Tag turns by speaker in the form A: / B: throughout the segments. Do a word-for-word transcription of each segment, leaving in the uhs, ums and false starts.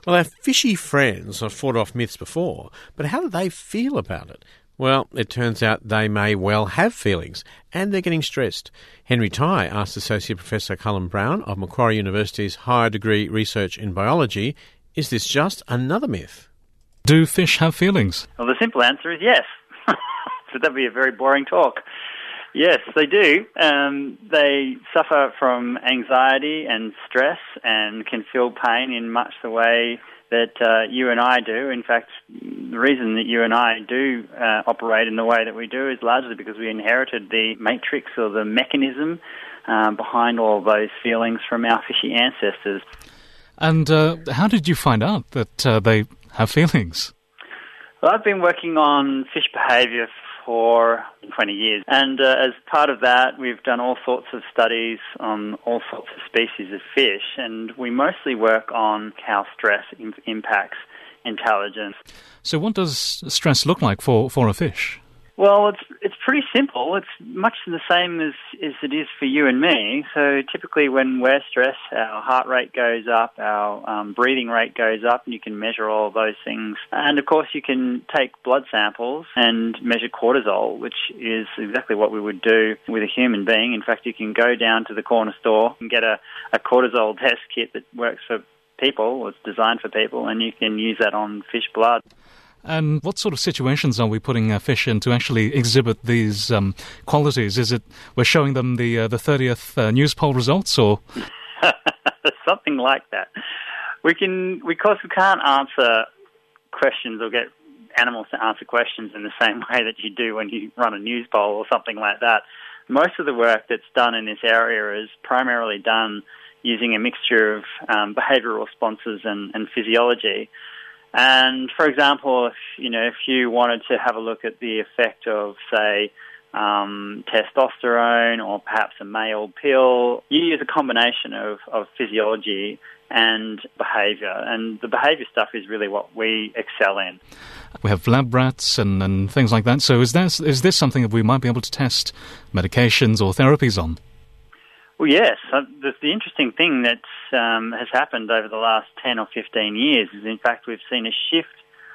A: Well, our fishy friends have fought off myths before, but how do they feel about it? Well, it turns out they may well have feelings, and they're getting stressed. Henry Tighe asked Associate Professor Cullen Brown of Macquarie University's Higher Degree Research in Biology, is this just another myth?
B: Do fish have feelings?
C: Well, the simple answer is yes. So that'd be a very boring talk. Yes, they do. Um, they suffer from anxiety and stress and can feel pain in much the way that uh, you and I do. In fact, the reason that you and I do uh, operate in the way that we do is largely because we inherited the matrix or the mechanism uh, behind all those feelings from our fishy ancestors.
B: And uh, how did you find out that uh, they have feelings?
C: Well, I've been working on fish behaviour for twenty years, and uh, as part of that we've done all sorts of studies on all sorts of species of fish, and we mostly work on how stress im- impacts intelligence.
B: So what does stress look like for, for a fish?
C: Well, it's it's pretty simple. It's much the same as, as it is for you and me. So typically when we're stressed, our heart rate goes up, our um, breathing rate goes up, and you can measure all of those things. And of course you can take blood samples and measure cortisol, which is exactly what we would do with a human being. In fact, you can go down to the corner store and get a, a cortisol test kit that works for people, or it's designed for people, and you can use that on fish blood.
B: And what sort of situations are we putting uh, fish in to actually exhibit these um, qualities? Is it we're showing them the uh, the thirtieth uh, news poll results, or
C: something like that? We can, because we can't answer questions or get animals to answer questions in the same way that you do when you run a news poll or something like that. Most of the work that's done in this area is primarily done using a mixture of um, behavioural responses and, and physiology. And for example, if you know, if you wanted to have a look at the effect of, say, um, testosterone or perhaps a male pill, you use a combination of, of physiology and behaviour. And the behaviour stuff is really what we excel in.
B: We have lab rats and, and things like that. So is this, is this something that we might be able to test medications or therapies on?
C: Well, yes. The, the interesting thing that um, has happened over the last ten or fifteen years is, in fact, we've seen a shift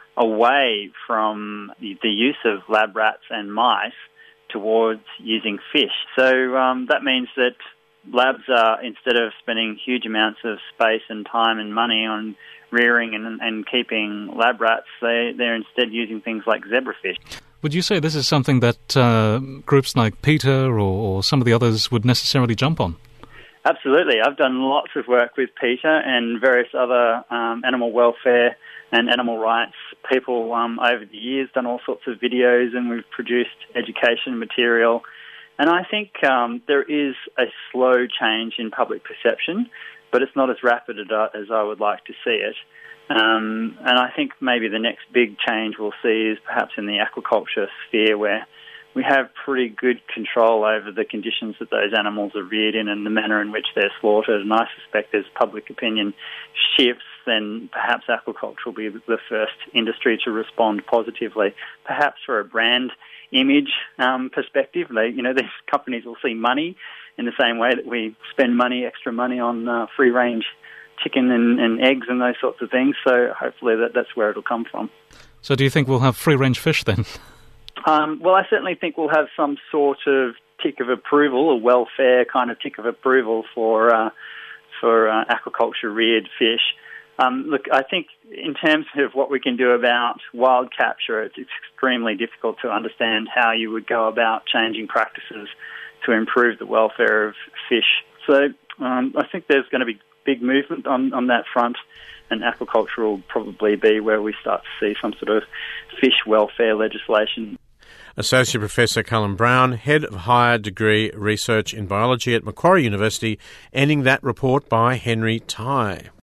C: away from the, the use of lab rats and mice towards using fish. So um, that means that labs are, instead of spending huge amounts of space and time and money on rearing and, and keeping lab rats, they, they're instead using things like zebrafish.
B: Would you say this is something that uh, groups like PETA or, or some of the others would necessarily jump on?
C: Absolutely. I've done lots of work with PETA and various other um, animal welfare and animal rights people um, over the years, done all sorts of videos, and we've produced education material. And I think um, there is a slow change in public perception, but it's not as rapid as I would like to see it. Um, and I think maybe the next big change we'll see is perhaps in the aquaculture sphere, where we have pretty good control over the conditions that those animals are reared in and the manner in which they're slaughtered. And I suspect as public opinion shifts, then perhaps aquaculture will be the first industry to respond positively, perhaps for a brand image um, perspective. They, you know, these companies will see money in the same way that we spend money, extra money on uh, free-range chicken and, and eggs and those sorts of things. So hopefully that, that's where it'll come from.
B: So do you think we'll have free-range fish then?
C: Um, well, I certainly think we'll have some sort of tick of approval, a welfare kind of tick of approval for uh, for uh, aquaculture-reared fish. Um, look, I think in terms of what we can do about wild capture, it's extremely difficult to understand how you would go about changing practices to improve the welfare of fish. So um, I think there's going to be big movement on, on that front, and aquaculture will probably be where we start to see some sort of fish welfare legislation.
A: Associate Professor Cullen Brown, Head of Higher Degree Research in Biology at Macquarie University, ending that report by Henry Tighe.